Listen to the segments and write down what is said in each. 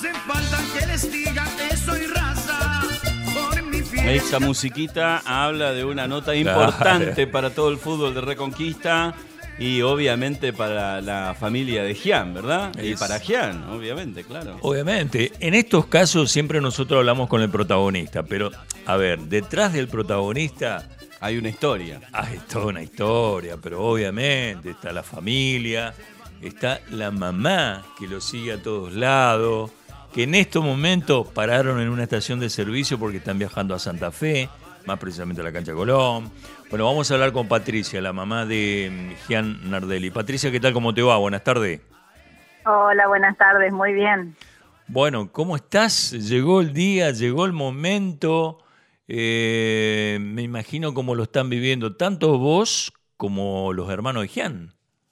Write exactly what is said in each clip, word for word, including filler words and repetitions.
hace falta que les diga que soy raza. Por mi fiesta. Esta musiquita habla de una nota importante claro. para todo el fútbol de Reconquista y obviamente para la familia de Gian, ¿verdad? Es... Y para Gian, obviamente, claro. Obviamente. En estos casos siempre nosotros hablamos con el protagonista, pero, a ver, detrás del protagonista... Hay una historia. Hay toda una historia, pero obviamente está la familia, está la mamá que lo sigue a todos lados, que en estos momentos pararon en una estación de servicio porque están viajando a Santa Fe, más precisamente a la cancha Colón. Bueno, vamos a hablar con Patricia, la mamá de Gian Nardelli. Patricia, ¿qué tal? ¿Cómo te va? Buenas tardes. Hola, buenas tardes, muy bien. Bueno, ¿cómo estás? Llegó el día, llegó el momento... Eh, me imagino cómo lo están viviendo tanto vos como los hermanos de Gian.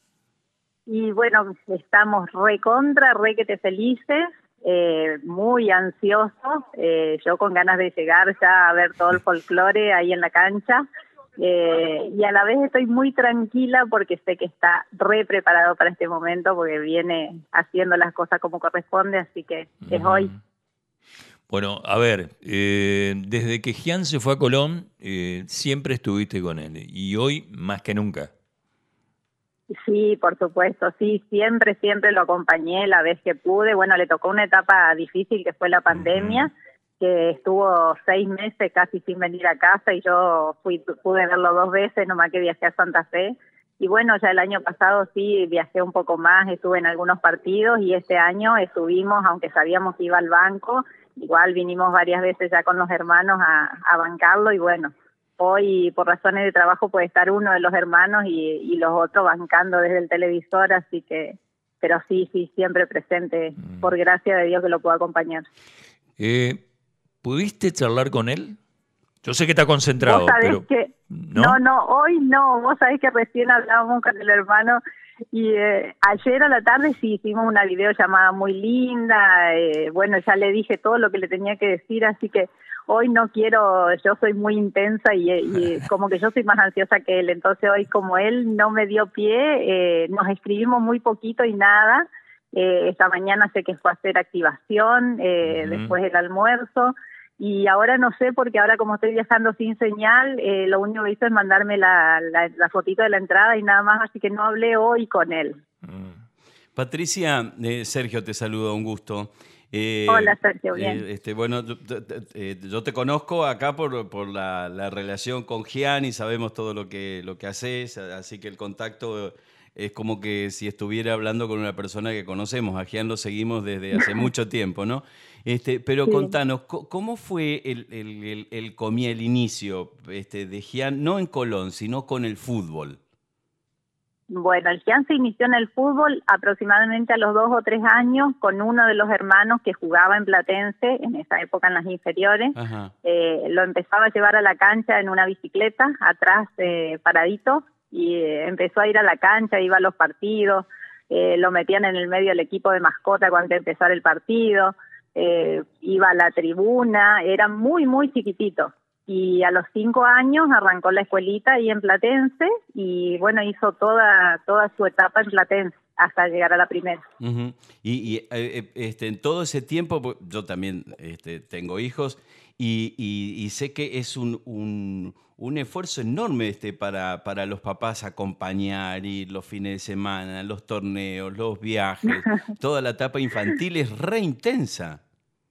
Y bueno, estamos re contra, re que te felices, eh, muy ansiosos, eh, yo con ganas de llegar ya a ver todo el folclore ahí en la cancha, eh, y a la vez estoy muy tranquila porque sé que está re preparado para este momento porque viene haciendo las cosas como corresponde, así que uh-huh. es hoy. Bueno, a ver, eh, desde que Gian se fue a Colón, eh, siempre estuviste con él, y hoy más que nunca. Sí, por supuesto, sí, siempre, siempre lo acompañé la vez que pude. Bueno, le tocó una etapa difícil que fue la pandemia, uh-huh. que estuvo seis meses casi sin venir a casa, y yo fui pude verlo dos veces, nomás que viajé a Santa Fe. Y bueno, ya el año pasado sí viajé un poco más, estuve en algunos partidos, y este año estuvimos, aunque sabíamos que iba al banco, igual vinimos varias veces ya con los hermanos a, a bancarlo, y bueno, hoy por razones de trabajo puede estar uno de los hermanos y, y los otros bancando desde el televisor, así que, pero sí, sí, siempre presente, mm. por gracia de Dios que lo puedo acompañar. Eh, ¿Pudiste charlar con él? Yo sé que está concentrado, ¿Vos sabés pero... que, ¿no? no, no, hoy no, vos sabés que recién hablábamos con el hermano. Y eh, ayer a la tarde sí hicimos una videollamada muy linda, eh, bueno, ya le dije todo lo que le tenía que decir, así que hoy no quiero, yo soy muy intensa y, y como que yo soy más ansiosa que él, entonces hoy como él no me dio pie, eh, nos escribimos muy poquito y nada, eh, esta mañana sé que fue a hacer activación, eh, uh-huh. después del almuerzo. Y ahora no sé, porque ahora como estoy viajando sin señal, eh, lo único que hizo es mandarme la, la, la fotito de la entrada y nada más, así que no hablé hoy con él. Mm. Patricia, eh, Sergio te saluda, un gusto. Eh, Hola Sergio, bien. Eh, este, bueno, yo, eh, yo te conozco acá por, por la, la relación con Gian y sabemos todo lo que, lo que haces, así que el contacto es como que si estuviera hablando con una persona que conocemos. A Gian lo seguimos desde hace mucho tiempo, ¿no? Este, pero sí. Contanos, ¿cómo fue el, el, el, el, comía, el inicio este, de Gian, no en Colón, sino con el fútbol? Bueno, el Gian se inició en el fútbol aproximadamente a los dos o tres años con uno de los hermanos que jugaba en Platense, en esa época en las inferiores. Eh, lo empezaba a llevar a la cancha en una bicicleta, atrás eh, paradito, y eh, empezó a ir a la cancha, iba a los partidos, eh, lo metían en el medio del equipo de mascota cuando empezara el partido. Eh, iba a la tribuna, era muy, muy chiquitito. Y a los cinco años arrancó la escuelita ahí en Platense y bueno, hizo toda toda su etapa en Platense hasta llegar a la primera. Uh-huh. Y, y eh, este, en todo ese tiempo, yo también este, tengo hijos y, y, y sé que es un, un, un esfuerzo enorme este, para, para los papás acompañar, ir los fines de semana, los torneos, los viajes, toda la etapa infantil es re intensa.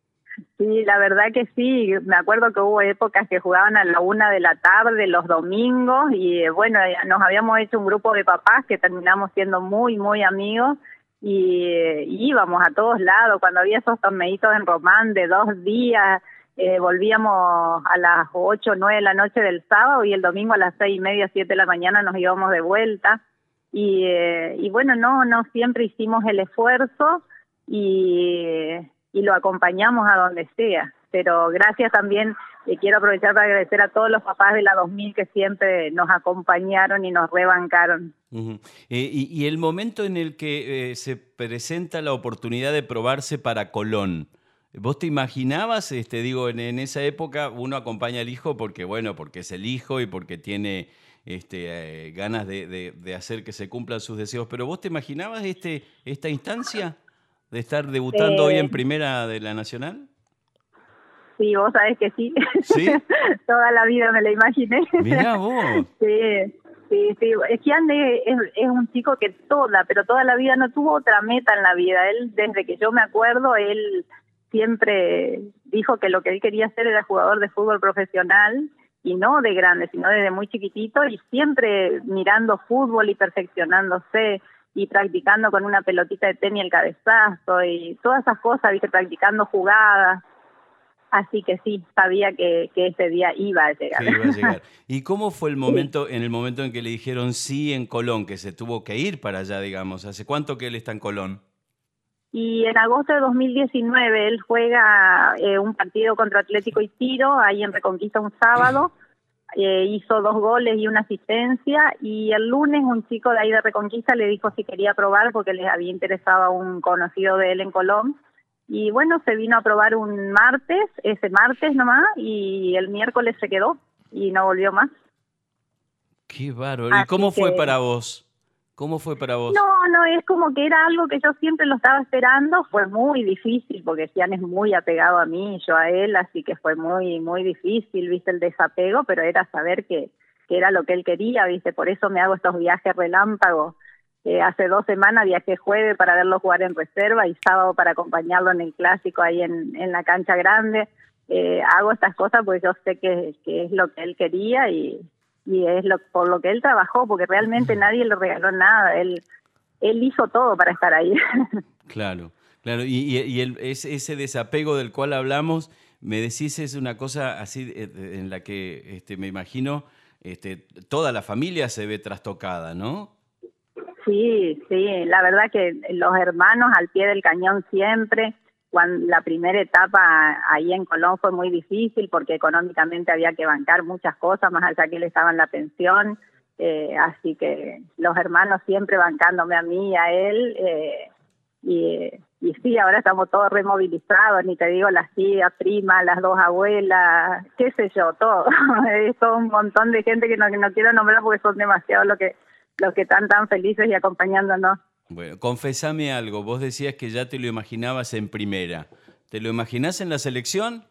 Sí, la verdad que sí, me acuerdo que hubo épocas que jugaban a la una de la tarde los domingos y bueno, nos habíamos hecho un grupo de papás que terminamos siendo muy, muy amigos y, y íbamos a todos lados, cuando había esos torneitos en Román de dos días, eh, volvíamos a las ocho, nueve de la noche del sábado y el domingo a las seis y media, siete de la mañana nos íbamos de vuelta y, eh, y bueno, no, no siempre hicimos el esfuerzo y... y lo acompañamos a donde sea, pero gracias también, y quiero aprovechar para agradecer a todos los papás de la dos mil que siempre nos acompañaron y nos rebancaron. Uh-huh. eh, y, y el momento en el que eh, se presenta la oportunidad de probarse para Colón, ¿vos te imaginabas, este, digo, en, en esa época uno acompaña al hijo porque, bueno, porque es el hijo y porque tiene este, eh, ganas de, de, de hacer que se cumplan sus deseos, pero vos te imaginabas este, esta instancia? de estar debutando Eh, hoy en primera de la Nacional? Sí, vos sabés que sí. ¿Sí? Toda la vida me lo imaginé. Mirá vos. Sí, sí, sí. Gian es, es, es un chico que toda, pero toda la vida no tuvo otra meta en la vida. Él, desde que yo me acuerdo, él siempre dijo que lo que él quería hacer era jugador de fútbol profesional, y no de grande, sino desde muy chiquitito, y siempre mirando fútbol y perfeccionándose y practicando con una pelotita de tenis el cabezazo y todas esas cosas, viste, practicando jugadas. Así que sí, sabía que, que ese día iba a llegar. Que iba a llegar. ¿Y cómo fue el Sí. momento, en el momento en que le dijeron sí en Colón, que se tuvo que ir para allá, digamos? ¿Hace cuánto que él está en Colón? Y en agosto de dos mil diecinueve él juega eh, un partido contra Atlético y Tiro, ahí en Reconquista un sábado, eh, hizo dos goles y una asistencia, y el lunes un chico de ahí de Reconquista le dijo si quería probar porque les había interesado a un conocido de él en Colón. Y bueno, se vino a probar un martes, ese martes nomás, y el miércoles se quedó y no volvió más. Qué bárbaro. ¿Y Así cómo fue que- para vos? ¿Cómo fue para vos? No, no, es como que era algo que yo siempre lo estaba esperando. Fue muy difícil porque Gian es muy apegado a mí y yo a él, así que fue muy, muy difícil, viste, el desapego, pero era saber que, que era lo que él quería, viste, por eso me hago estos viajes relámpagos. Eh, hace dos semanas viajé jueves para verlo jugar en reserva y sábado para acompañarlo en el clásico ahí en, en la cancha grande. Eh, hago estas cosas porque yo sé que, que es lo que él quería y, y es lo por lo que él trabajó, porque realmente nadie le regaló nada. Él él hizo todo para estar ahí. Claro, claro. Y, y, y el, ese, ese desapego del cual hablamos, me decís, es una cosa así eh, en la que este, me imagino este, toda la familia se ve trastocada, ¿no? Sí, sí, la verdad que los hermanos al pie del cañón siempre. Cuando la primera etapa ahí en Colón fue muy difícil porque económicamente había que bancar muchas cosas, más allá que él estaba en la pensión, eh, así que los hermanos siempre bancándome a mí y a él, eh, y, y sí, ahora estamos todos removilizados, ni te digo las tías, primas, las dos abuelas, qué sé yo, todo. Es todo un montón de gente que no, que no quiero nombrar porque son demasiados los que los que están tan felices y acompañándonos. Bueno, confesame algo. Vos decías que ya te lo imaginabas en primera. ¿Te lo imaginás en la selección?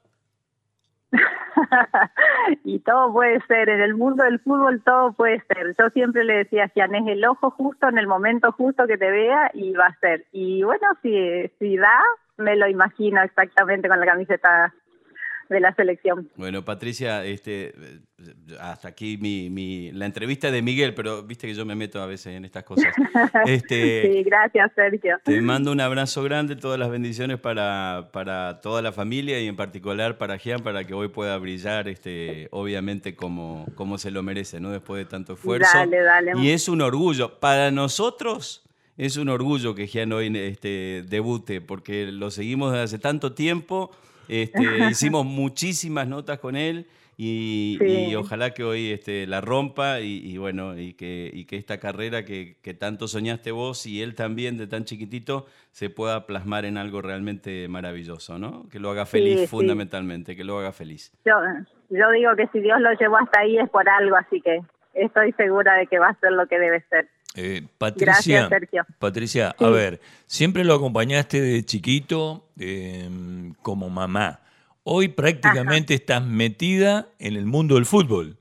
Y todo puede ser, en el mundo del fútbol todo puede ser. Yo siempre le decía a Gian, es el ojo justo en el momento justo que te vea y va a ser. Y bueno, si, si da, me lo imagino exactamente con la camiseta de la selección. Bueno, Patricia, este, hasta aquí mi, mi, la entrevista de Miguel, pero viste que yo me meto a veces en estas cosas. Este, Sí, gracias, Sergio. Te mando un abrazo grande, todas las bendiciones para, para toda la familia y en particular para Gian, para que hoy pueda brillar, este, obviamente como, como se lo merece, ¿no? Después de tanto esfuerzo. Dale, dale. Y es un orgullo. Para nosotros es un orgullo que Gian hoy este, debute, porque lo seguimos desde hace tanto tiempo. Este, hicimos muchísimas notas con él y, Sí. y ojalá que hoy este, la rompa y, y bueno, y que, y que esta carrera que, que tanto soñaste vos y él también de tan chiquitito se pueda plasmar en algo realmente maravilloso, ¿no? Que lo haga feliz, Sí, sí. fundamentalmente, que lo haga feliz. Yo, yo digo que si Dios lo llevó hasta ahí es por algo, así que estoy segura de que va a ser lo que debe ser. Eh, Patricia, Gracias, Sergio. Patricia, Sí. a ver, siempre lo acompañaste de chiquito eh, como mamá. Hoy prácticamente estás metida en el mundo del fútbol.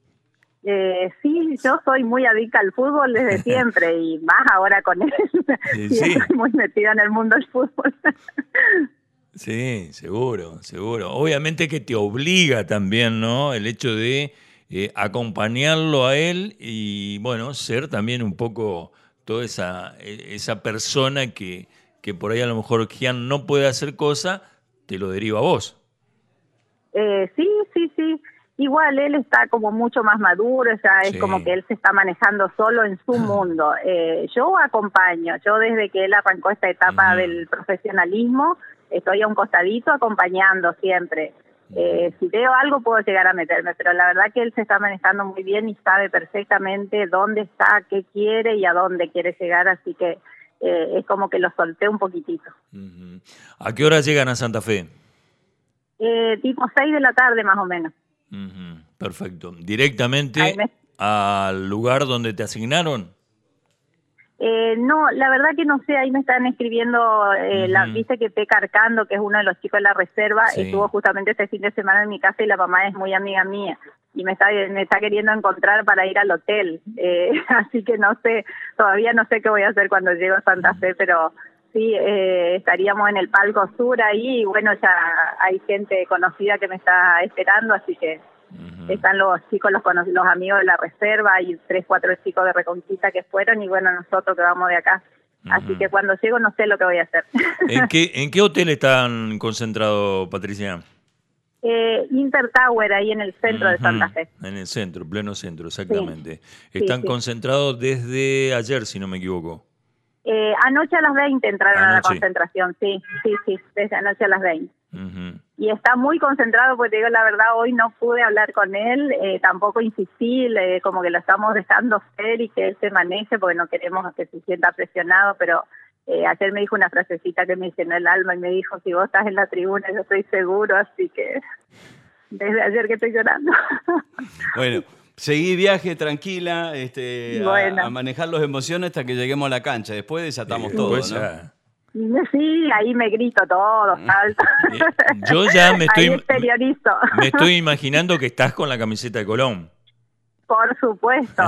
Eh, sí, yo soy muy adicta al fútbol desde siempre y más ahora con él. Sí, Sí, sí. estoy muy metida en el mundo del fútbol. Sí, seguro, seguro. Obviamente que te obliga también, ¿no? El hecho de eh, acompañarlo a él y, bueno, ser también un poco toda esa, eh, esa persona que, que por ahí a lo mejor Gian no puede hacer cosa, te lo deriva a vos. Eh, sí, sí, sí. Igual él está como mucho más maduro, o sea, es Sí. como que él se está manejando solo en su mundo. Eh, yo acompaño, yo desde que él arrancó esta etapa Ujú. del profesionalismo, estoy a un costadito acompañando siempre. Eh, si veo algo puedo llegar a meterme, pero la verdad que él se está manejando muy bien y sabe perfectamente dónde está, qué quiere y a dónde quiere llegar, así que eh, es como que lo solté un poquitito. Ujú. ¿A qué hora llegan a Santa Fe? Eh, tipo seis de la tarde más o menos. Ujú, perfecto. ¿Directamente Ahí me- al lugar donde te asignaron? Eh, no, la verdad que no sé, ahí me están escribiendo, eh, Ujú. la, dice que Peca Arcando, que es uno de los chicos de la reserva, Sí. estuvo justamente este fin de semana en mi casa y la mamá es muy amiga mía y me está me está queriendo encontrar para ir al hotel, eh, así que no sé, todavía no sé qué voy a hacer cuando llego a Santa Fe, pero sí, eh, estaríamos en el palco sur ahí y bueno, ya hay gente conocida que me está esperando, así que Ujú. están los chicos, los, cono- los amigos de la reserva y tres, cuatro chicos de Reconquista que fueron y bueno, nosotros que vamos de acá. Así Ujú. que cuando llego no sé lo que voy a hacer. ¿En qué, ¿En qué hotel están concentrados, Patricia? eh, Inter Tower, ahí en el centro de Ujú. Santa Fe. En el centro, pleno centro, exactamente. Sí, Están sí. concentrados desde ayer, si no me equivoco. Eh, anoche a las veinte entraron a la Anoche. concentración, sí, sí, sí, desde anoche a las veinte. Ujú. Y está muy concentrado, porque te digo la verdad, hoy no pude hablar con él, eh, tampoco insistí, le- como que lo estamos dejando ser y que él se maneje, porque no queremos que se sienta presionado, pero eh, ayer me dijo una frasecita que me llenó el alma y me dijo, si vos estás en la tribuna yo estoy seguro, así que desde ayer que estoy llorando. Bueno, seguí viaje tranquila, este, a- Bueno. a, manejar las emociones hasta que lleguemos a la cancha. Después desatamos Y todo, después ¿no? ya- Sí, ahí me grito todo, salto. Eh, yo ya me estoy- Ahí exteriorizo. Me estoy imaginando que estás con la camiseta de Colón. Por supuesto.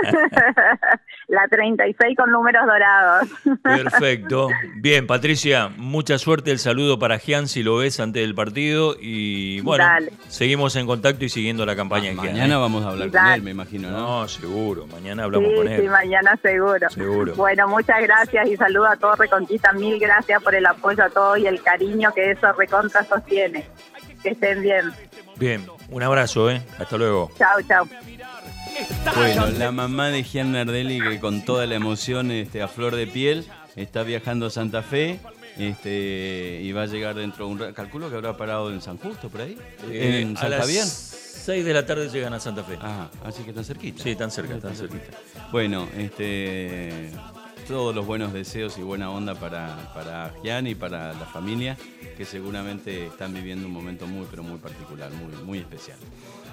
La treinta y seis con números dorados. Perfecto. Bien, Patricia, mucha suerte. El saludo para Gian, si lo ves antes del partido. Y bueno, Dale. seguimos en contacto y siguiendo la campaña de Gian. Mañana ¿eh? vamos a hablar con Dale. él, me imagino, ¿no? No, seguro. Mañana hablamos Sí, con él. sí, mañana seguro. Seguro. Bueno, muchas gracias y saludo a todo Reconquista. Mil gracias por el apoyo a todos y el cariño que eso Recontra sostiene. Que estén bien. Bien, un abrazo, ¿eh? Hasta luego. Chao, chao. Bueno, la mamá de Gian Nardelli, que con toda la emoción este, a flor de piel, está viajando a Santa Fe este, y va a llegar dentro de un rato. Calculo que habrá parado en San Justo, por ahí. Eh, ¿En a San las Fabián? seis de la tarde llegan a Santa Fe. Ah, así que están cerquita. Sí, tan cerca, tan cerquita. Bueno, este, todos los buenos deseos y buena onda para, para Gian y para la familia, que seguramente están viviendo un momento muy, pero muy particular, muy, muy especial.